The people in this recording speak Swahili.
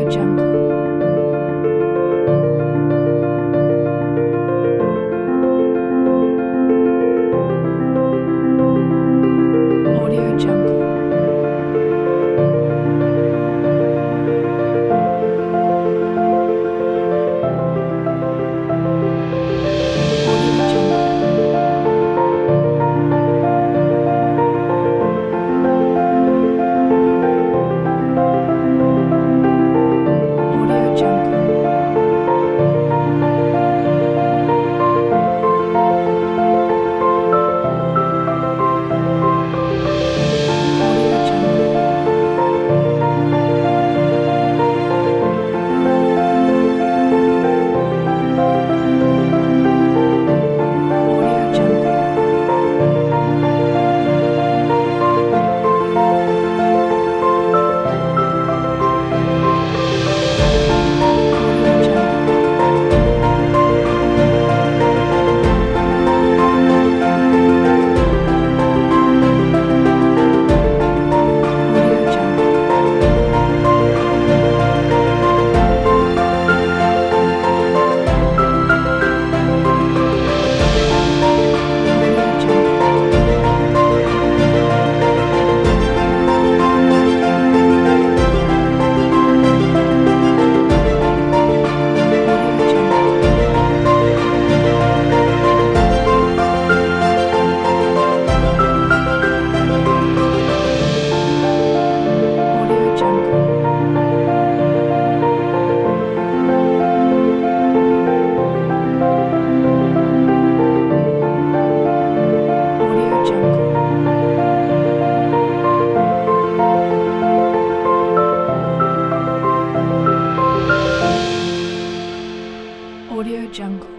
Jungle. Audio Jungle. Audio Jungle. Audio Jungle. Audio Jungle. Audio Jungle. Audio Jungle. Audio Jungle. Audio Jungle. Audio Jungle. Audio Jungle. Audio Jungle. Audio Jungle.